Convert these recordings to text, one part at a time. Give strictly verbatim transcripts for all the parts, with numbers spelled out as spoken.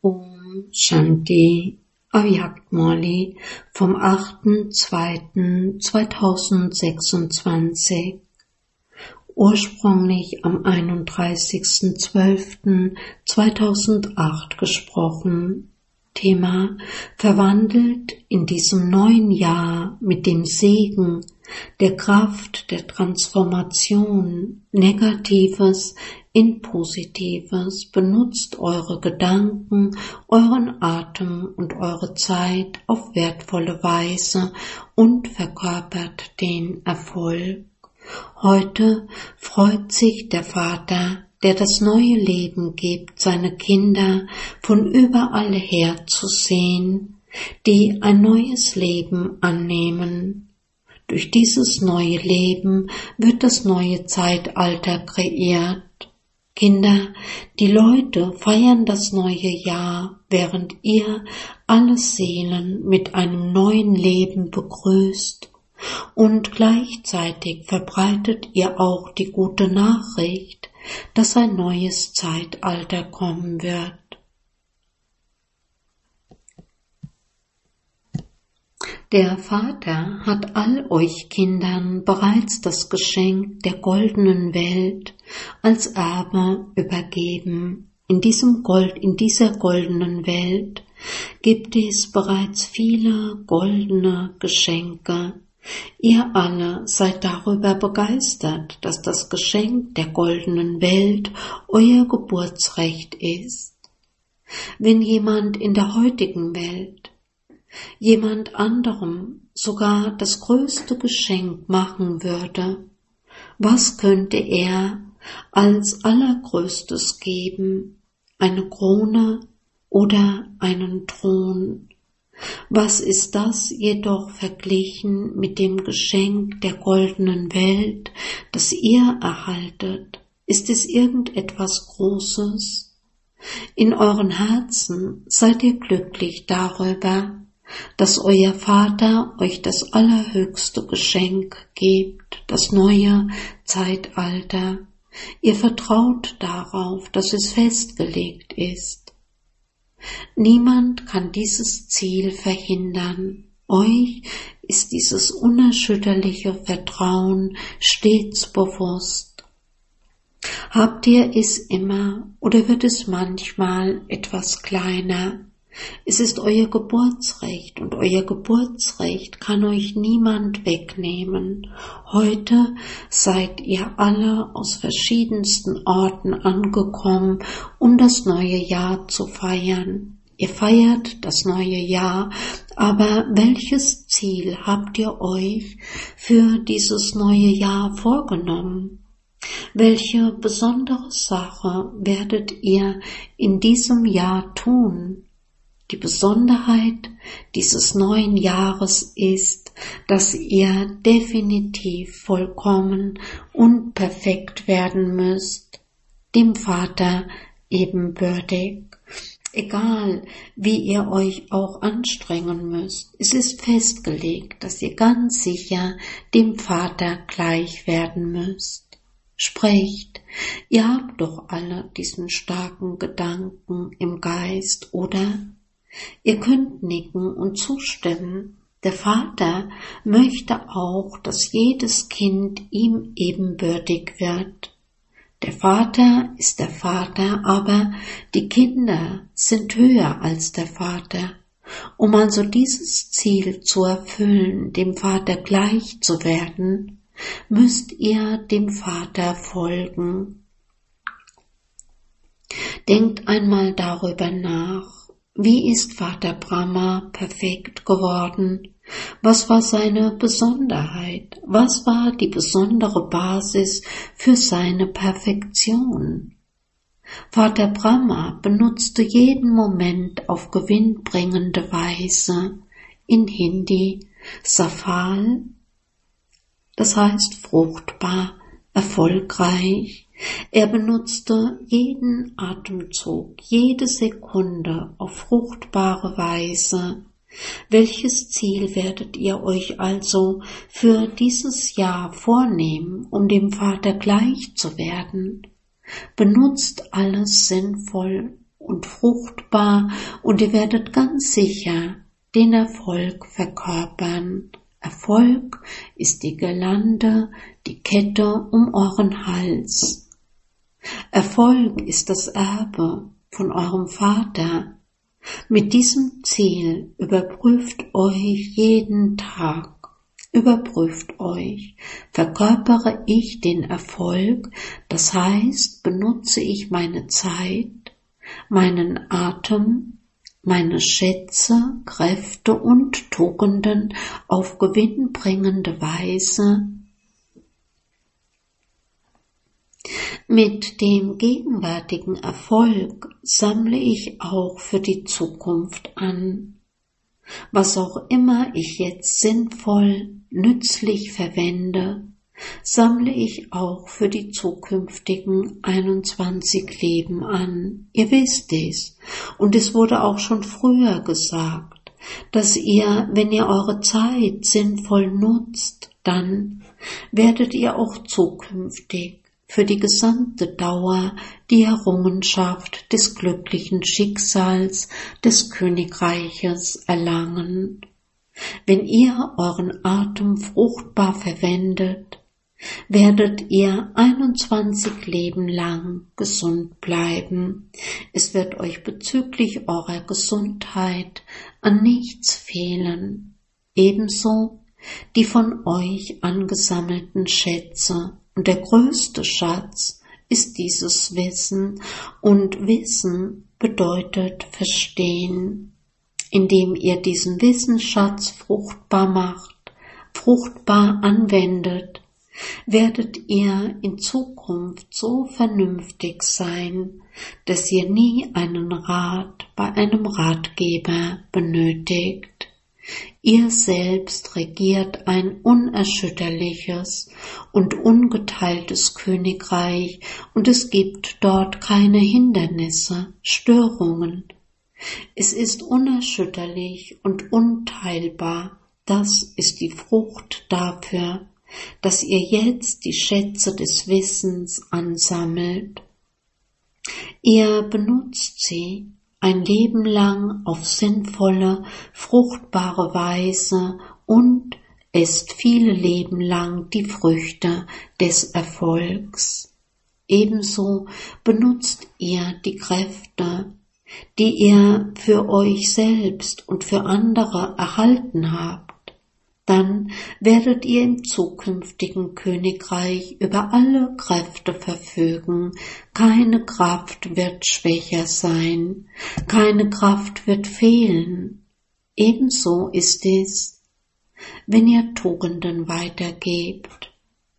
Om Shanti Avyakt-Murli vom achter zweiter zweitausendsechsundzwanzig, ursprünglich am einunddreißigster zwölfter zweitausendacht gesprochen. Thema: verwandelt in diesem neuen Jahr mit dem Segen der Kraft der Transformation Negatives in Positives, benutzt eure Gedanken, euren Atem und eure Zeit auf wertvolle Weise und verkörpert den Erfolg. Heute freut sich der Vater, der das neue Leben gibt, seine Kinder von überall her zu sehen, die ein neues Leben annehmen. Durch dieses neue Leben wird das neue Zeitalter kreiert. Kinder, die Leute feiern das neue Jahr, während ihr alle Seelen mit einem neuen Leben begrüßt. Und gleichzeitig verbreitet ihr auch die gute Nachricht, dass ein neues Zeitalter kommen wird. Der Vater hat all euch Kindern bereits das Geschenk der goldenen Welt als Erbe übergeben. In diesem Gold, in dieser goldenen Welt gibt es bereits viele goldene Geschenke. Ihr alle seid darüber begeistert, dass das Geschenk der goldenen Welt euer Geburtsrecht ist. Wenn jemand in der heutigen Welt jemand anderem sogar das größte Geschenk machen würde, was könnte er als allergrößtes geben? Eine Krone oder einen Thron? Was ist das jedoch verglichen mit dem Geschenk der goldenen Welt, das ihr erhaltet? Ist es irgendetwas Großes? In euren Herzen seid ihr glücklich darüber, dass euer Vater euch das allerhöchste Geschenk gibt, das neue Zeitalter. Ihr vertraut darauf, dass es festgelegt ist. Niemand kann dieses Ziel verhindern. Euch ist dieses unerschütterliche Vertrauen stets bewusst. Habt ihr es immer oder wird es manchmal etwas kleiner? Es ist euer Geburtsrecht und euer Geburtsrecht kann euch niemand wegnehmen. Heute seid ihr alle aus verschiedensten Orten angekommen, um das neue Jahr zu feiern. Ihr feiert das neue Jahr, aber welches Ziel habt ihr euch für dieses neue Jahr vorgenommen? Welche besondere Sache werdet ihr in diesem Jahr tun? Die Besonderheit dieses neuen Jahres ist, dass ihr definitiv vollkommen und perfekt werden müsst, dem Vater ebenbürtig. Egal, wie ihr euch auch anstrengen müsst, es ist festgelegt, dass ihr ganz sicher dem Vater gleich werden müsst. Sprecht, ihr habt doch alle diesen starken Gedanken im Geist, oder? Ihr könnt nicken und zustimmen. Der Vater möchte auch, dass jedes Kind ihm ebenbürtig wird. Der Vater ist der Vater, aber die Kinder sind höher als der Vater. Um also dieses Ziel zu erfüllen, dem Vater gleich zu werden, müsst ihr dem Vater folgen. Denkt einmal darüber nach. Wie ist Vater Brahma perfekt geworden? Was war seine Besonderheit? Was war die besondere Basis für seine Perfektion? Vater Brahma benutzte jeden Moment auf gewinnbringende Weise. In Hindi Safal, das heißt fruchtbar, erfolgreich. Er benutzte jeden Atemzug, jede Sekunde auf fruchtbare Weise. Welches Ziel werdet ihr euch also für dieses Jahr vornehmen, um dem Vater gleich zu werden? Benutzt alles sinnvoll und fruchtbar und ihr werdet ganz sicher den Erfolg verkörpern. Erfolg ist die Girlande, die Kette um euren Hals. Erfolg ist das Erbe von eurem Vater. Mit diesem Ziel überprüft euch jeden Tag. Überprüft euch, verkörpere ich den Erfolg, das heißt, benutze ich meine Zeit, meinen Atem, meine Schätze, Kräfte und Tugenden auf gewinnbringende Weise. Mit dem gegenwärtigen Erfolg sammle ich auch für die Zukunft an. Was auch immer ich jetzt sinnvoll, nützlich verwende, sammle ich auch für die zukünftigen einundzwanzig Leben an. Ihr wisst es, und es wurde auch schon früher gesagt, dass ihr, wenn ihr eure Zeit sinnvoll nutzt, dann werdet ihr auch zukünftig für die gesamte Dauer die Errungenschaft des glücklichen Schicksals des Königreiches erlangen. Wenn ihr euren Atem fruchtbar verwendet, werdet ihr einundzwanzig Leben lang gesund bleiben. Es wird euch bezüglich eurer Gesundheit an nichts fehlen, ebenso die von euch angesammelten Schätze. Und der größte Schatz ist dieses Wissen, und Wissen bedeutet Verstehen. Indem ihr diesen Wissensschatz fruchtbar macht, fruchtbar anwendet, werdet ihr in Zukunft so vernünftig sein, dass ihr nie einen Rat bei einem Ratgeber benötigt. Ihr selbst regiert ein unerschütterliches und ungeteiltes Königreich, und es gibt dort keine Hindernisse, Störungen. Es ist unerschütterlich und unteilbar. Das ist die Frucht dafür, dass ihr jetzt die Schätze des Wissens ansammelt. Ihr benutzt sie ein Leben lang auf sinnvolle, fruchtbare Weise und esst viele Leben lang die Früchte des Erfolgs. Ebenso benutzt ihr die Kräfte, die ihr für euch selbst und für andere erhalten habt. Dann werdet ihr im zukünftigen Königreich über alle Kräfte verfügen. Keine Kraft wird schwächer sein, keine Kraft wird fehlen. Ebenso ist es, wenn ihr Tugenden weitergebt.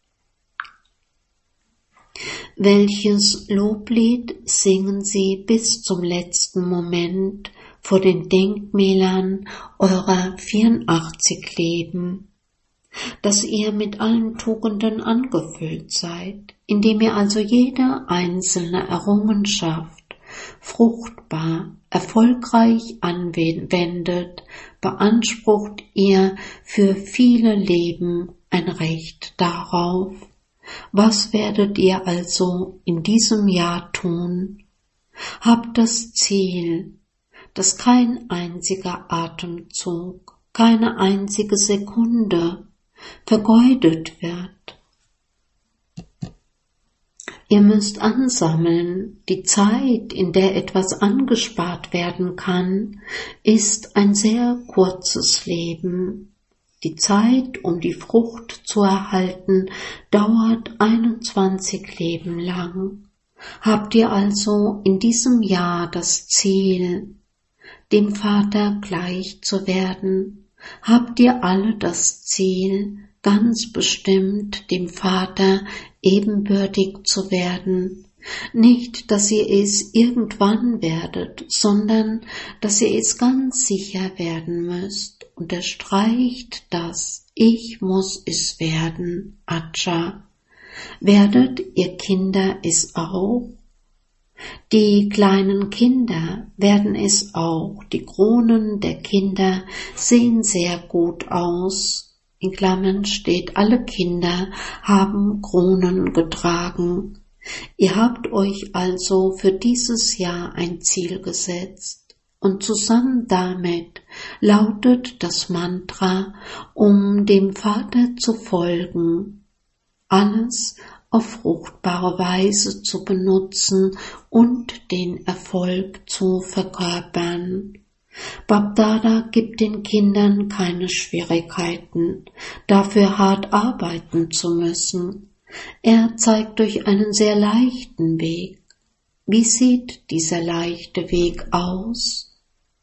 Welches Loblied singen sie bis zum letzten Moment vor den Denkmälern eurer vierundachtzig Leben, dass ihr mit allen Tugenden angefüllt seid, indem ihr also jede einzelne Errungenschaft fruchtbar, erfolgreich anwendet, beansprucht ihr für viele Leben ein Recht darauf. Was werdet ihr also in diesem Jahr tun? Habt das Ziel, dass kein einziger Atemzug, keine einzige Sekunde vergeudet wird. Ihr müsst ansammeln. Die Zeit, in der etwas angespart werden kann, ist ein sehr kurzes Leben. Die Zeit, um die Frucht zu erhalten, dauert einundzwanzig Leben lang. Habt ihr also in diesem Jahr das Ziel, dem Vater gleich zu werden? Habt ihr alle das Ziel, ganz bestimmt dem Vater ebenbürtig zu werden? Nicht, dass ihr es irgendwann werdet, sondern dass ihr es ganz sicher werden müsst. Unterstreicht das, ich muss es werden, Acha. Werdet ihr Kinder es auch? Die kleinen Kinder werden es auch. Die Kronen der Kinder sehen sehr gut aus. In Klammern steht, alle Kinder haben Kronen getragen. Ihr habt euch also für dieses Jahr ein Ziel gesetzt und zusammen damit lautet das Mantra, um dem Vater zu folgen, alles auf fruchtbare Weise zu benutzen und den Erfolg zu verkörpern. Bapdada gibt den Kindern keine Schwierigkeiten, dafür hart arbeiten zu müssen. Er zeigt euch einen sehr leichten Weg. Wie sieht dieser leichte Weg aus?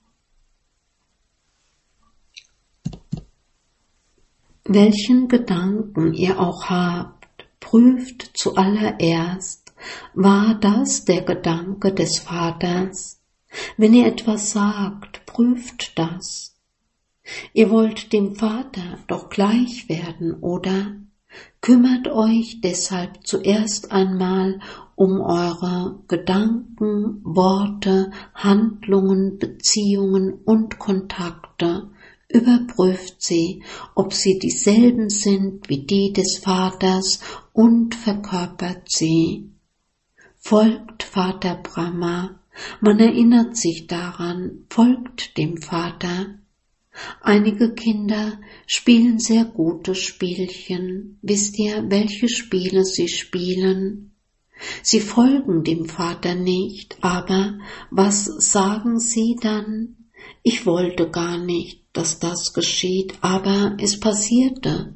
Welchen Gedanken ihr auch habt, prüft zuallererst, war das der Gedanke des Vaters? Wenn ihr etwas sagt, prüft das. Ihr wollt dem Vater doch gleich werden, oder? Kümmert euch deshalb zuerst einmal um eure Gedanken, Worte, Handlungen, Beziehungen und Kontakte. Überprüft sie, ob sie dieselben sind wie die des Vaters und verkörpert sie. Folgt Vater Brahma, man erinnert sich daran, folgt dem Vater. Einige Kinder spielen sehr gute Spielchen. Wisst ihr, welche Spiele sie spielen? Sie folgen dem Vater nicht, aber was sagen sie dann? Ich wollte gar nicht, dass das geschieht, aber es passierte.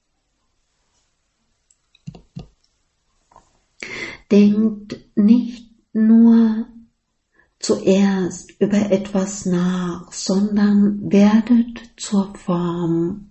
Denkt nicht nur zuerst über etwas nach, sondern werdet zur Form.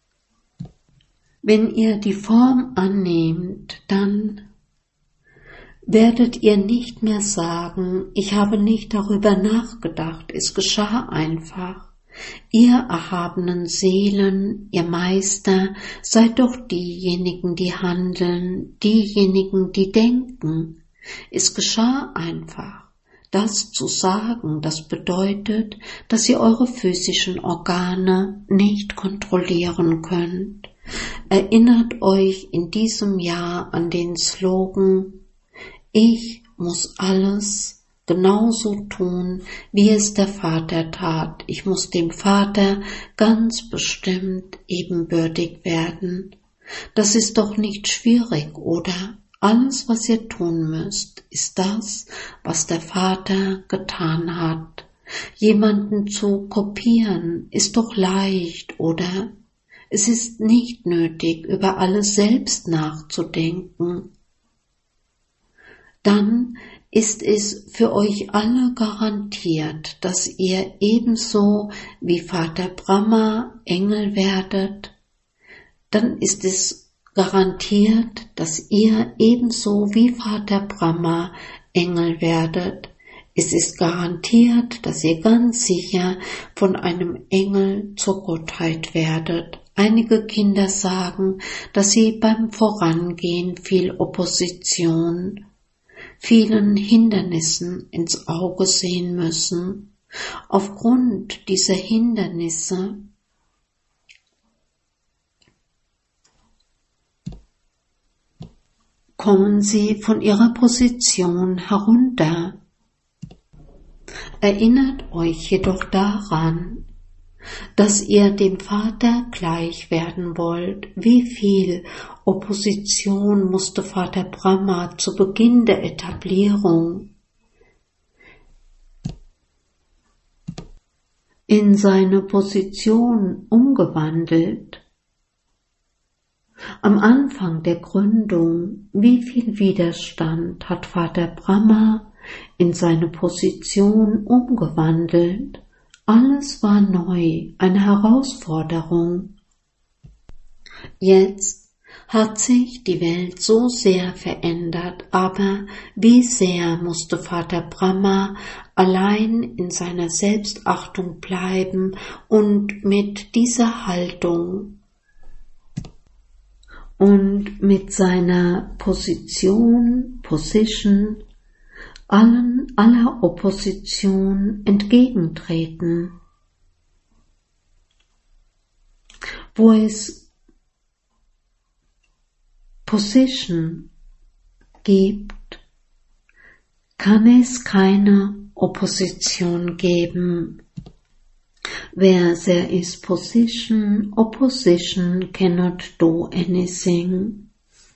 Wenn ihr die Form annehmt, dann werdet ihr nicht mehr sagen, ich habe nicht darüber nachgedacht, es geschah einfach. Ihr erhabenen Seelen, ihr Meister, seid doch diejenigen, die handeln, diejenigen, die denken. Es geschah einfach. Das zu sagen, das bedeutet, dass ihr eure physischen Organe nicht kontrollieren könnt. Erinnert euch in diesem Jahr an den Slogan, ich muss alles genauso tun, wie es der Vater tat. Ich muss dem Vater ganz bestimmt ebenbürtig werden. Das ist doch nicht schwierig, oder? Alles, was ihr tun müsst, ist das, was der Vater getan hat. Jemanden zu kopieren ist doch leicht, oder? Es ist nicht nötig, über alles selbst nachzudenken. Dann ist es für euch alle garantiert, dass ihr ebenso wie Vater Brahma Engel werdet. Dann ist es garantiert, dass ihr ebenso wie Vater Brahma Engel werdet. Es ist garantiert, dass ihr ganz sicher von einem Engel zur Gottheit werdet. Einige Kinder sagen, dass sie beim Vorangehen viel Opposition, vielen Hindernissen ins Auge sehen müssen. Aufgrund dieser Hindernisse kommen sie von ihrer Position herunter. Erinnert euch jedoch daran, dass ihr dem Vater gleich werden wollt. Wie viel Opposition musste Vater Brahma zu Beginn der Etablierung in seine Position umgewandelt? Am Anfang der Gründung, wie viel Widerstand hat Vater Brahma in seine Position umgewandelt? Alles war neu, eine Herausforderung. Jetzt hat sich die Welt so sehr verändert, aber wie sehr musste Vater Brahma allein in seiner Selbstachtung bleiben und mit dieser Haltung und mit seiner Position, Position, allen aller Opposition entgegentreten, wo es Position gibt, kann es keine Opposition geben. Where there is position, opposition cannot do anything.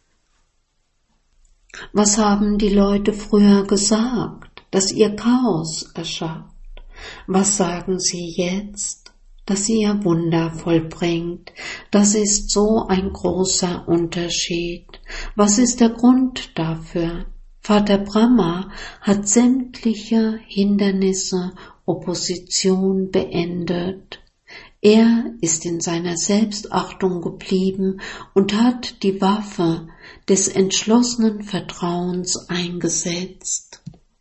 Was haben die Leute früher gesagt? Dass ihr Chaos erschafft. Was sagen sie jetzt? Dass ihr Wunder vollbringt. Das ist so ein großer Unterschied. Was ist der Grund dafür? Vater Brahma hat sämtliche Hindernisse, Opposition beendet. Er ist in seiner Selbstachtung geblieben und hat die Waffe des entschlossenen Vertrauens eingesetzt.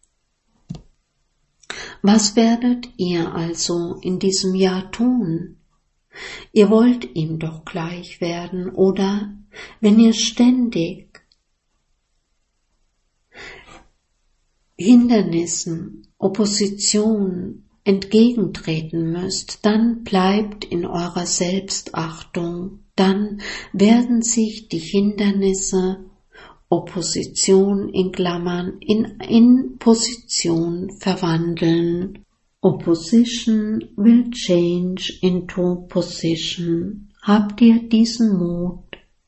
Was werdet ihr also in diesem Jahr tun? Ihr wollt ihm doch gleich werden, oder? Wenn ihr ständig Hindernissen, Opposition entgegentreten müsst, dann bleibt in eurer Selbstachtung, dann werden sich die Hindernisse, Opposition in Klammern, in, in Position verwandeln. Opposition will change into position. Habt ihr diesen Mut?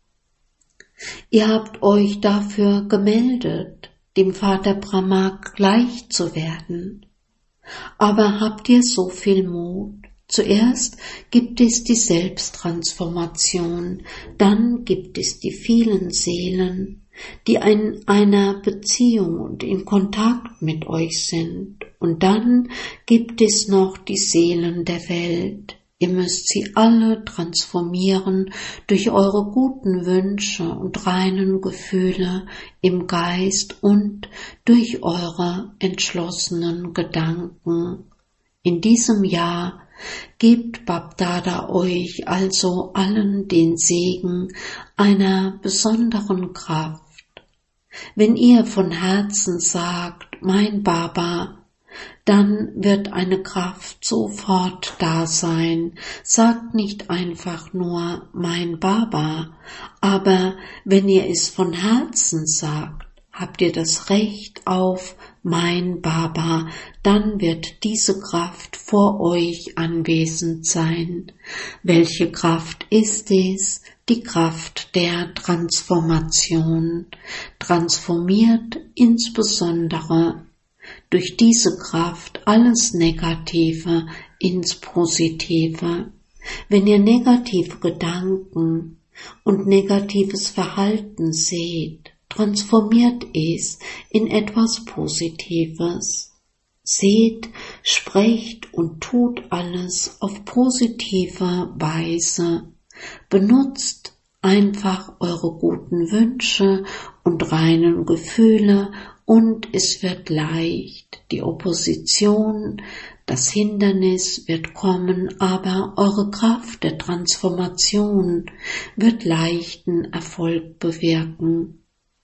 Ihr habt euch dafür gemeldet, dem Vater Brahma gleich zu werden. Aber habt ihr so viel Mut? Zuerst gibt es die Selbsttransformation, dann gibt es die vielen Seelen, die in einer Beziehung und in Kontakt mit euch sind. Und dann gibt es noch die Seelen der Welt. Ihr müsst sie alle transformieren durch eure guten Wünsche und reinen Gefühle im Geist und durch eure entschlossenen Gedanken. In diesem Jahr gebt Bapdada euch also allen den Segen einer besonderen Kraft. Wenn ihr von Herzen sagt, mein Baba, dann wird eine Kraft sofort da sein. Sagt nicht einfach nur mein Baba, aber wenn ihr es von Herzen sagt, habt ihr das Recht auf mein Baba, dann wird diese Kraft vor euch anwesend sein. Welche Kraft ist es? Die Kraft der Transformation. Transformiert insbesondere durch diese Kraft alles Negative ins Positive. Wenn ihr negative Gedanken und negatives Verhalten seht, transformiert es in etwas Positives. Seht, sprecht und tut alles auf positive Weise. Benutzt einfach eure guten Wünsche und reinen Gefühle und es wird leicht. Die Opposition, das Hindernis wird kommen, aber eure Kraft der Transformation wird leichten Erfolg bewirken.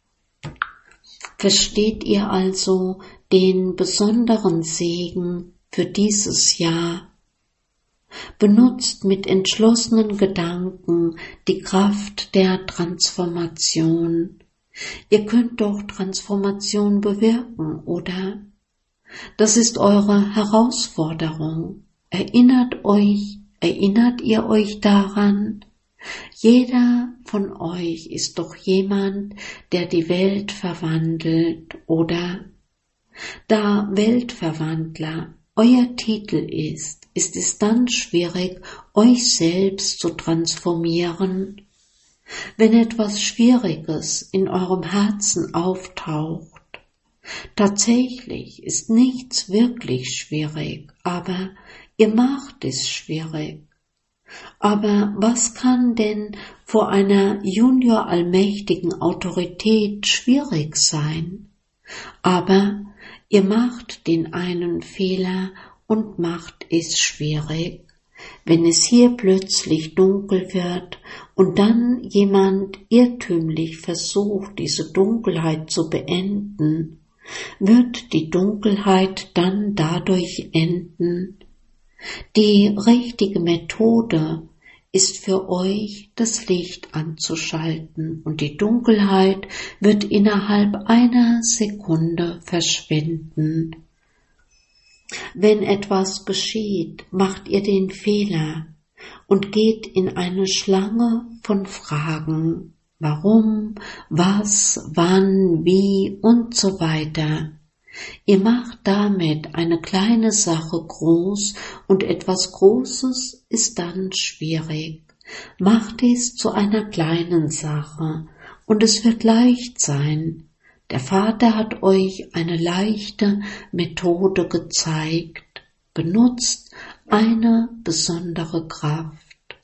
Versteht ihr also den besonderen Segen für dieses Jahr? Benutzt mit entschlossenen Gedanken die Kraft der Transformation. Ihr könnt doch Transformation bewirken, oder? Das ist eure Herausforderung. Erinnert euch, erinnert ihr euch daran? Jeder von euch ist doch jemand, der die Welt verwandelt, oder? Da Weltverwandler euer Titel ist, ist es dann schwierig, euch selbst zu transformieren? Wenn etwas Schwieriges in eurem Herzen auftaucht, tatsächlich ist nichts wirklich schwierig, aber ihr macht es schwierig. Aber was kann denn vor einer junior-allmächtigen Autorität schwierig sein? Aber ihr macht den einen Fehler und macht es schwierig. Wenn es hier plötzlich dunkel wird und dann jemand irrtümlich versucht, diese Dunkelheit zu beenden, wird die Dunkelheit dann dadurch enden. Die richtige Methode ist für euch das Licht anzuschalten und die Dunkelheit wird innerhalb einer Sekunde verschwinden. Wenn etwas geschieht, macht ihr den Fehler und geht in eine Schlange von Fragen. Warum, was, wann, wie und so weiter. Ihr macht damit eine kleine Sache groß und etwas Großes ist dann schwierig. Macht es zu einer kleinen Sache und es wird leicht sein. Der Vater hat euch eine leichte Methode gezeigt. Benutzt eine besondere Kraft.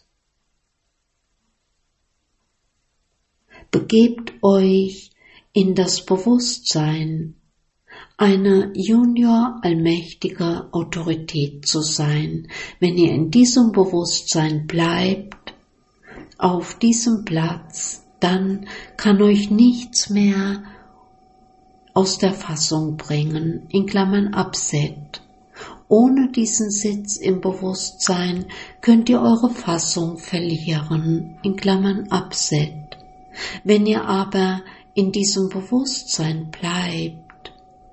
Begebt euch in das Bewusstsein, eine Junior-allmächtige Autorität zu sein. Wenn ihr in diesem Bewusstsein bleibt, auf diesem Platz, dann kann euch nichts mehr aus der Fassung bringen, in Klammern Upset. Ohne diesen Sitz im Bewusstsein könnt ihr eure Fassung verlieren, in Klammern Upset. Wenn ihr aber in diesem Bewusstsein bleibt,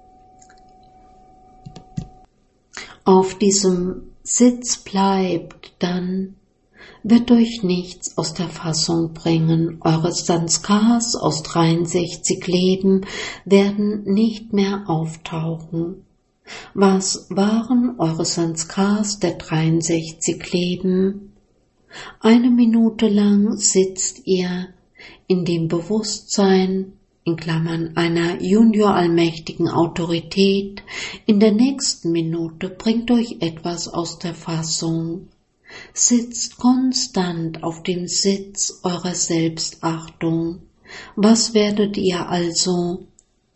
auf diesem Sitz bleibt, dann wird euch nichts aus der Fassung bringen. Eure Sanskars aus dreiundsechzig Leben werden nicht mehr auftauchen. Was waren eure Sanskars der dreiundsechzig Leben? Eine Minute lang sitzt ihr in dem Bewusstsein, in Klammern einer Junior-allmächtigen Autorität, in der nächsten Minute bringt euch etwas aus der Fassung. Sitzt konstant auf dem Sitz eurer Selbstachtung. Was werdet ihr also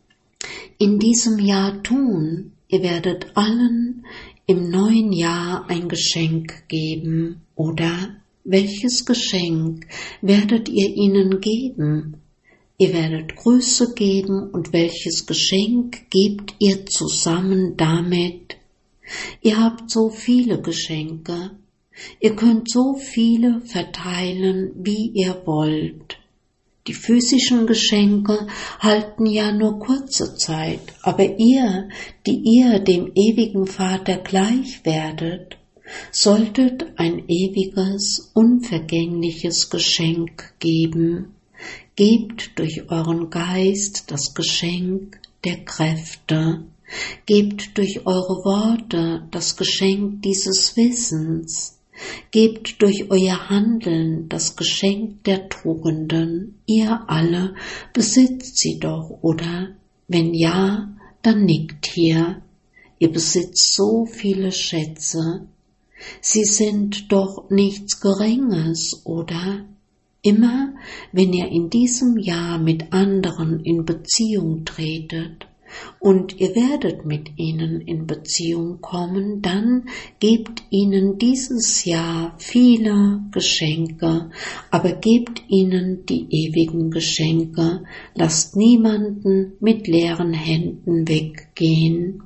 in diesem Jahr tun? Ihr werdet allen im neuen Jahr ein Geschenk geben, oder? Welches Geschenk werdet ihr ihnen geben? Ihr werdet Grüße geben und welches Geschenk gebt ihr zusammen damit? Ihr habt so viele Geschenke. Ihr könnt so viele verteilen, wie ihr wollt. Die physischen Geschenke halten ja nur kurze Zeit, aber ihr, die ihr dem ewigen Vater gleich werdet, solltet ein ewiges, unvergängliches Geschenk geben. Gebt durch euren Geist das Geschenk der Kräfte. Gebt durch eure Worte das Geschenk dieses Wissens. Gebt durch euer Handeln das Geschenk der Tugenden. Ihr alle besitzt sie doch, oder? Wenn ja, dann nickt hier. Ihr besitzt so viele Schätze. Sie sind doch nichts Geringes, oder? Immer, wenn ihr in diesem Jahr mit anderen in Beziehung tretet, und ihr werdet mit ihnen in Beziehung kommen, dann gebt ihnen dieses Jahr viele Geschenke, aber gebt ihnen die ewigen Geschenke, lasst niemanden mit leeren Händen weggehen.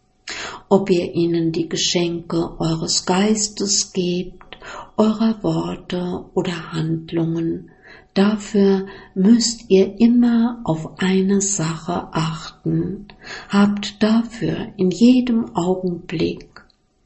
Ob ihr ihnen die Geschenke eures Geistes gebt, eurer Worte oder Handlungen, dafür müsst ihr immer auf eine Sache achten. Habt dafür in jedem Augenblick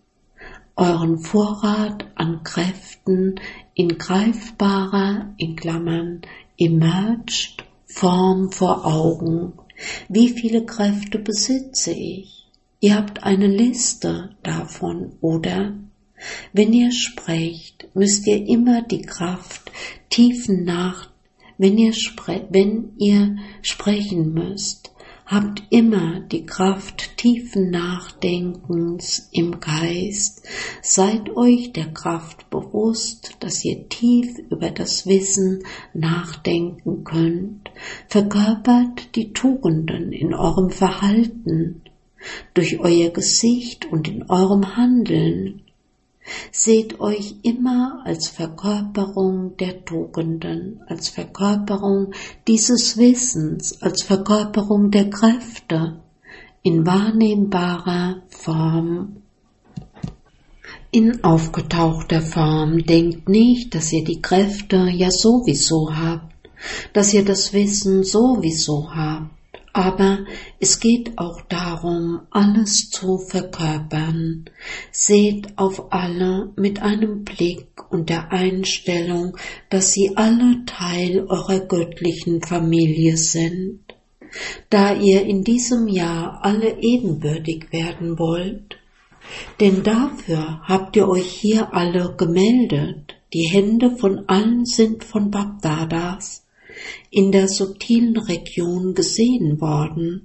euren Vorrat an Kräften in greifbarer, in Klammern, emerged Form vor Augen. Wie viele Kräfte besitze ich? Ihr habt eine Liste davon, oder? Wenn ihr sprecht, müsst ihr immer die Kraft tiefen nach, wenn ihr, spre- wenn ihr sprechen müsst, habt immer die Kraft tiefen Nachdenkens im Geist. Seid euch der Kraft bewusst, dass ihr tief über das Wissen nachdenken könnt. Verkörpert die Tugenden in eurem Verhalten, durch euer Gesicht und in eurem Handeln. Seht euch immer als Verkörperung der Tugenden, als Verkörperung dieses Wissens, als Verkörperung der Kräfte in wahrnehmbarer Form. in aufgetauchter Form. Denkt nicht, dass ihr die Kräfte ja sowieso habt, dass ihr das Wissen sowieso habt. Aber es geht auch darum, alles zu verkörpern. Seht auf alle mit einem Blick und der Einstellung, dass sie alle Teil eurer göttlichen Familie sind. Da ihr in diesem Jahr alle ebenbürtig werden wollt, denn dafür habt ihr euch hier alle gemeldet. Die Hände von allen sind von Bapdadas in der subtilen Region gesehen worden.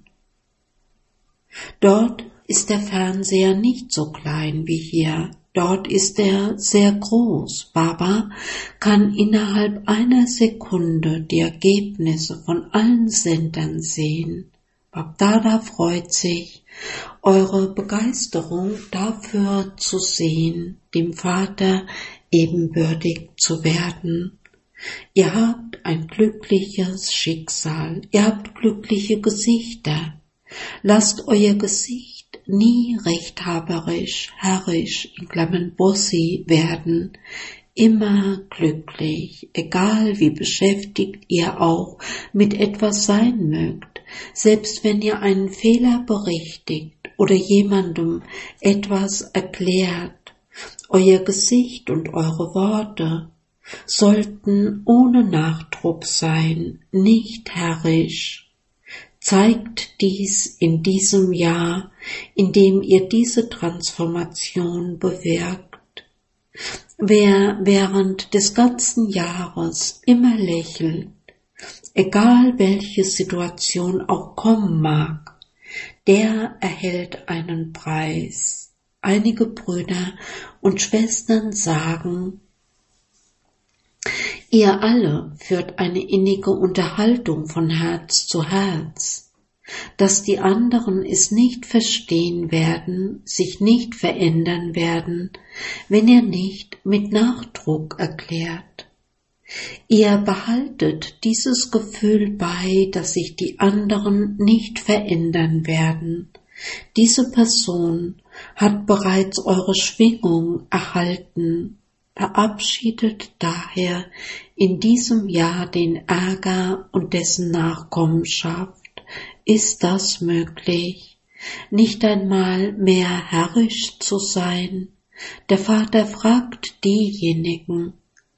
Dort ist der Fernseher nicht so klein wie hier, dort ist er sehr groß. Baba kann innerhalb einer Sekunde die Ergebnisse von allen Sendern sehen. Bapdada freut sich, eure Begeisterung dafür zu sehen, dem Vater ebenbürtig zu werden. Ihr habt ein glückliches Schicksal, ihr habt glückliche Gesichter. Lasst euer Gesicht nie rechthaberisch, herrisch, in Klammern Bossi werden, immer glücklich, egal wie beschäftigt ihr auch mit etwas sein mögt, selbst wenn ihr einen Fehler berichtigt oder jemandem etwas erklärt, euer Gesicht und eure Worte sollten ohne Nachdruck sein, nicht herrisch. Zeigt dies in diesem Jahr, in dem ihr diese Transformation bewirkt. Wer während des ganzen Jahres immer lächelt, egal welche Situation auch kommen mag, der erhält einen Preis. Einige Brüder und Schwestern sagen, ihr alle führt eine innige Unterhaltung von Herz zu Herz, dass die anderen es nicht verstehen werden, sich nicht verändern werden, wenn ihr nicht mit Nachdruck erklärt. Ihr behaltet dieses Gefühl bei, dass sich die anderen nicht verändern werden. Diese Person hat bereits eure Schwingung erhalten. Verabschiedet daher in diesem Jahr den Ärger und dessen Nachkommenschaft. Ist das möglich? Nicht einmal mehr herrisch zu sein? Der Vater fragt diejenigen,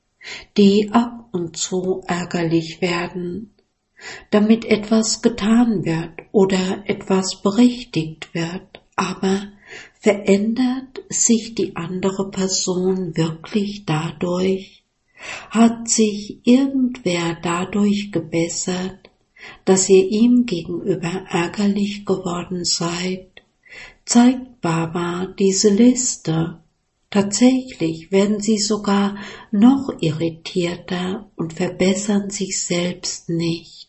die ab und zu ärgerlich werden, damit etwas getan wird oder etwas berichtigt wird, aber verändert sich die andere Person wirklich dadurch? Hat sich irgendwer dadurch gebessert, dass ihr ihm gegenüber ärgerlich geworden seid? Zeigt Baba diese Liste. Tatsächlich werden sie sogar noch irritierter und verbessern sich selbst nicht.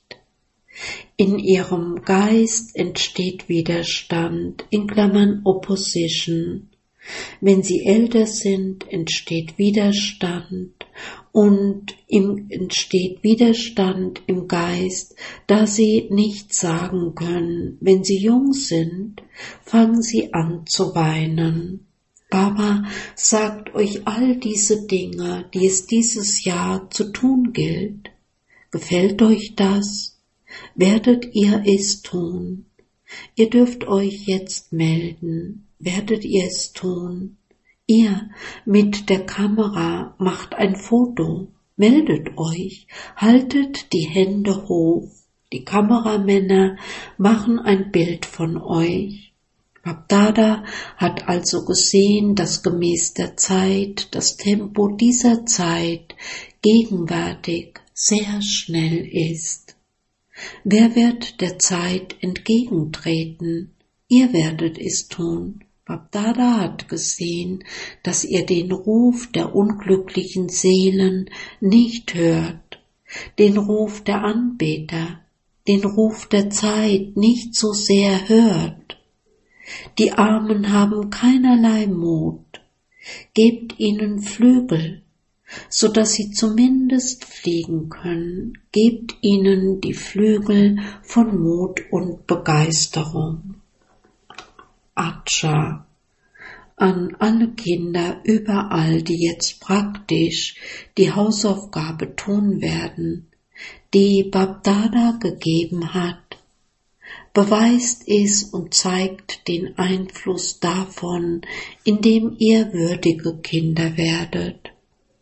In ihrem Geist entsteht Widerstand, in Klammern Opposition. Wenn sie älter sind, entsteht Widerstand und im, entsteht Widerstand im Geist, da sie nichts sagen können. Wenn sie jung sind, fangen sie an zu weinen. Baba sagt euch all diese Dinge, die es dieses Jahr zu tun gilt. Gefällt euch das? Werdet ihr es tun? Ihr dürft euch jetzt melden. Werdet ihr es tun? Ihr mit der Kamera macht ein Foto. Meldet euch. Haltet die Hände hoch. Die Kameramänner machen ein Bild von euch. Bapdada hat also gesehen, dass gemäß der Zeit das Tempo dieser Zeit gegenwärtig sehr schnell ist. Wer wird der Zeit entgegentreten? Ihr werdet es tun. Bapdada hat gesehen, dass ihr den Ruf der unglücklichen Seelen nicht hört, den Ruf der Anbeter, den Ruf der Zeit nicht so sehr hört. Die Armen haben keinerlei Mut. Gebt ihnen Flügel, so dass sie zumindest fliegen können. Gebt ihnen die Flügel von Mut und Begeisterung. Acha. an alle Kinder überall, die jetzt praktisch die Hausaufgabe tun werden, die Bapdada gegeben hat. Beweist es und zeigt den Einfluss davon, indem ihr würdige Kinder werdet.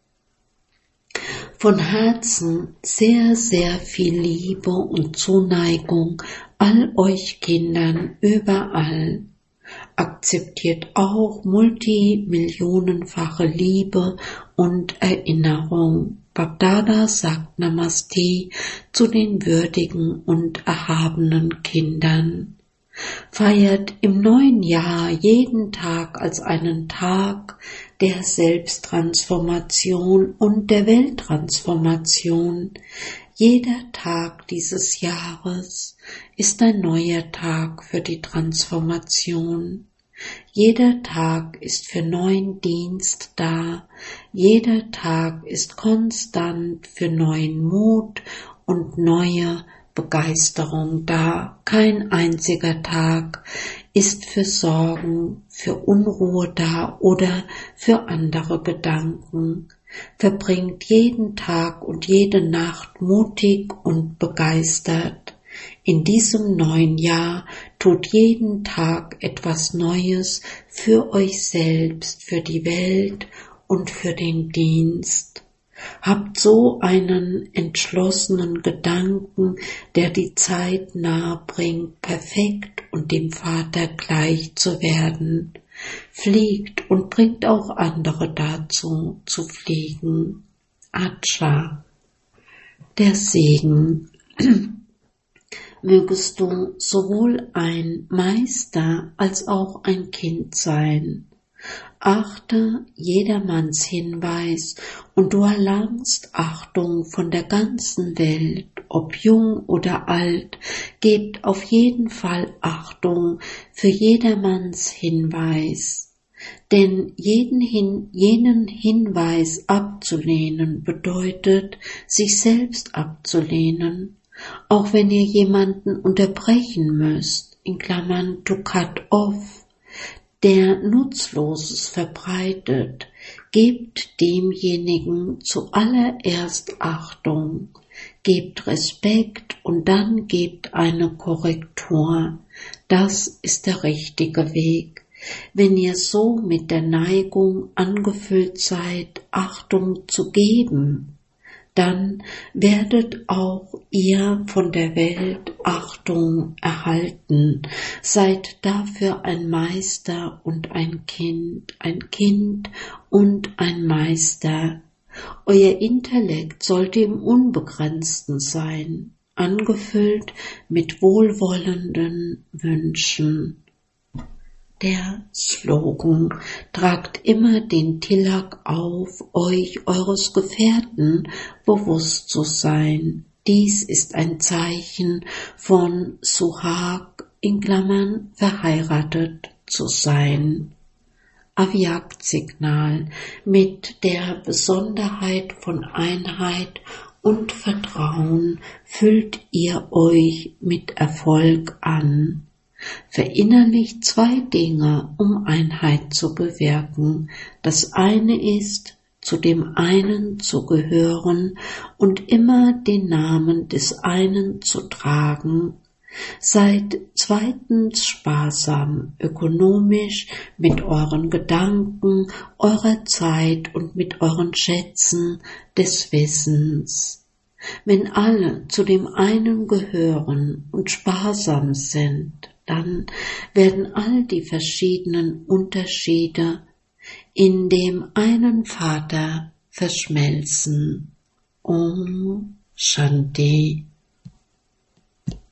Von Herzen sehr, sehr viel Liebe und Zuneigung all euch Kindern überall. Akzeptiert auch multimillionenfache Liebe und Erinnerung. Bapdada sagt Namaste zu den würdigen und erhabenen Kindern. Feiert im neuen Jahr jeden Tag als einen Tag der Selbsttransformation und der Welttransformation. Jeder Tag dieses Jahres ist ein neuer Tag für die Transformation. Jeder Tag ist für neuen Dienst da. Jeder Tag ist konstant für neuen Mut und neue Begeisterung da. Kein einziger Tag ist für Sorgen, für Unruhe da oder für andere Gedanken. Verbringt jeden Tag und jede Nacht mutig und begeistert. In diesem neuen Jahr tut jeden Tag etwas Neues für euch selbst, für die Welt und für den Dienst. Habt so einen entschlossenen Gedanken, der die Zeit nahe bringt, perfekt und dem Vater gleich zu werden. Fliegt und bringt auch andere dazu, zu fliegen. Acha, der Segen. Mögest du sowohl ein Meister als auch ein Kind sein. Achte jedermanns Hinweis und du erlangst Achtung von der ganzen Welt, ob jung oder alt, gebt auf jeden Fall Achtung für jedermanns Hinweis. Denn jeden hin, jenen Hinweis abzulehnen bedeutet, sich selbst abzulehnen. Auch wenn ihr jemanden unterbrechen müsst, in Klammern to cut off, der Nutzloses verbreitet, gebt demjenigen zuallererst Achtung, gebt Respekt und dann gebt eine Korrektur. Das ist der richtige Weg. Wenn ihr so mit der Neigung angefüllt seid, Achtung zu geben, dann werdet auch ihr von der Welt Achtung erhalten. Seid dafür ein Meister und ein Kind, ein Kind und ein Meister. Euer Intellekt sollte im Unbegrenzten sein, angefüllt mit wohlwollenden Wünschen. Der Slogan: Tragt immer den Tilak auf, euch eures Gefährten bewusst zu sein. Dies ist ein Zeichen von Suhag, in Klammern verheiratet zu sein. Avyak-Signal mit der Besonderheit von Einheit und Vertrauen füllt ihr euch mit Erfolg an. Verinnerlicht zwei Dinge, um Einheit zu bewirken. Das eine ist, zu dem einen zu gehören und immer den Namen des einen zu tragen. Seid zweitens sparsam, ökonomisch mit euren Gedanken, eurer Zeit und mit euren Schätzen des Wissens. Wenn alle zu dem einen gehören und sparsam sind, dann werden all die verschiedenen Unterschiede in dem einen Vater verschmelzen. Om Shanti.